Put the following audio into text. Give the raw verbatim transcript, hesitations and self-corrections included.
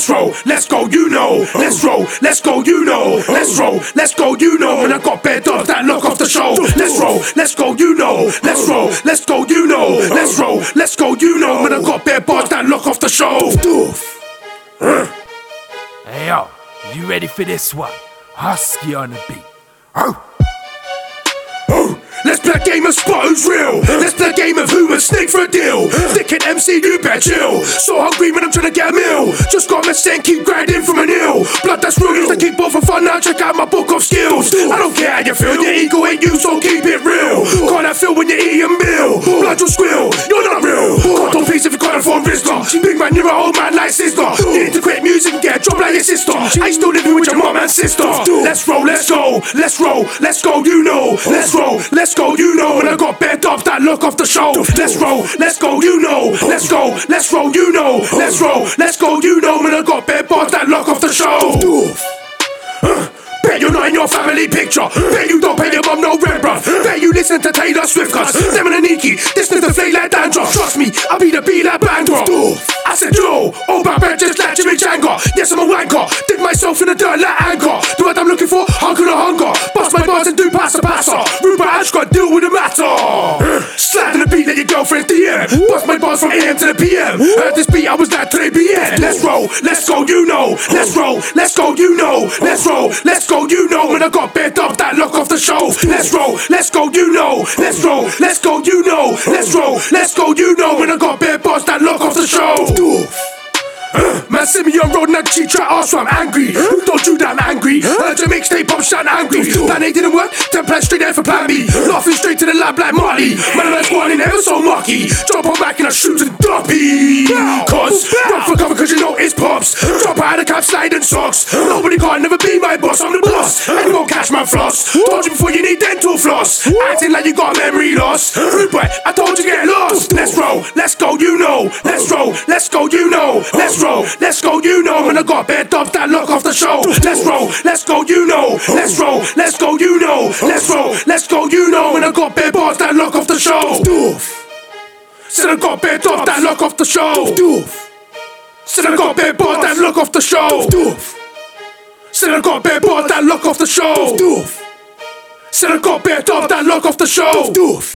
let's roll, let's go, you know. Let's roll, let's go, you know. Let's roll, let's go, you know. And I got bare dubs that lock off the show. Let's roll, let's go, you know. Let's roll, let's go, you know. Let's roll, let's go, you know. And I got bare bars that lock off the show. Hey yo, you ready for this one? Husky on the beat. Oh. Let's play a game of spot who's real. Let's play a game of who would snake for a deal. Dickhead M C, you better chill. So hungry when I'm trying to get a meal. Just got a mess and keep grinding from an ill. Blood that's real, used to keep both for fun. Now check out my book of skills. I don't care how you feel, your ego ain't you, so keep it real. Can't that feel when you eat a meal? Blood will squill, you're not real. Can't peace if you got it from Rizla. Big man, you're a old man like sister. You need to quit music and get a job like your sister. I ain't still living with your mom and sister. Let's roll, let's go, let's roll, let's go, you know. Let's roll, let's go, you know. And I got bare dubs that look off the show. Let's roll, let's go, you know. Let's go, let's roll, you know. Let's roll, let's go, you know. And I got bare bars that look off the show. Uh, Bet you're not in your family picture. Bet you don't pay your mum no rent, bruv. Bet you listen to Taylor Swift, cuz them and Aniki, this nigga flake like dandruff. Trust me, I'll be the beat like Bangor. I said yo, oh my bad just like Jimmy Janga. Yes, I'm a wanker, dig myself in the dirt like Anchor. Do what I'm looking for, hunger to hunger. Bust my bars and do passer passer. Rupert Ash got deal with the matter. Slide in the beat, let your girlfriend D M. Bust my bars from A M to the P M. Heard this beat, I was like three P M. Let's roll, let's go, you know. Let's roll, let's go, you know. Let's roll, let's go, you know. And I got bare dubs that lock off the show. Let's roll, let's go, you know. Let's roll, let's go, you know. Let's roll, let's go, you know. And I got bare bars that lock off the show. Uh, man, see me on road and that cheat try ask why I'm angry. Who told you that I'm angry? Heard your mixtape pop shine angry. Plan A didn't work, then plan straight there for plan B. Laughing straight to the lab like Marley. Man, I'm one in there, so mucky. Drop on back and I shoot to duppy. Cause, run for cover cause you know it's pops. Drop out of the cap, slide and socks. Nobody can't never be my boss, I'm the boss. And you won't catch my floss. Told you before you need dental floss. Acting like you got memory loss. Rupert, I told you get lost. Let's roll, let's go, you know. Let's roll, let's go, you know. Let's roll. Let's go, you know, and I got bare dubs that lock off the show. Let's roll, let's go, you know. Let's roll, let's go, you know. Let's roll, let's go, you know, and I got bare bars that lock off the show. Said I got bare dubs that lock off the show. Said I got bare bars that lock off the show. Said I got bare bars that lock off the show. Said I got bare dubs that lock off the show.